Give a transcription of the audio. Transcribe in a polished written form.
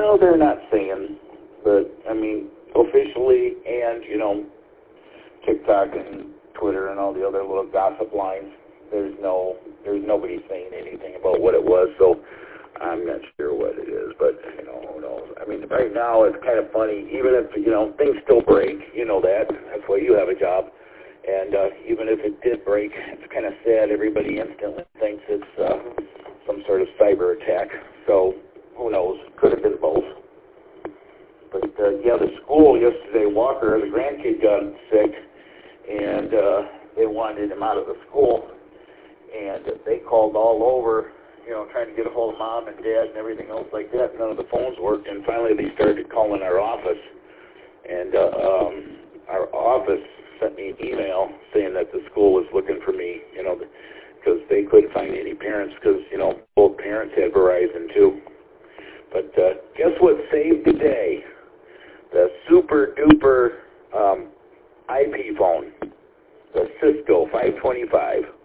Well, they're not saying, but, I mean, officially and, TikTok and Twitter and all the other little gossip lines, there's nobody saying anything about what it was, so I'm not sure what it is, but, who knows. I mean, right now it's kind of funny, even if, things still break, that's why you have a job, and even if it did break, it's kind of sad. Everybody instantly thinks it's some sort of cyber attack, so who knows, could have been both. But, the school yesterday, Walker, the grandkid, got sick, and they wanted him out of the school, and they called all over, trying to get a hold of Mom and Dad and everything else like that. None of the phones worked, and finally they started calling our office, and our office sent me an email saying that the school was looking for me, because they couldn't find any parents, because, both parents had Verizon too. But guess what saved the day? The super duper IP phone, the Cisco 525.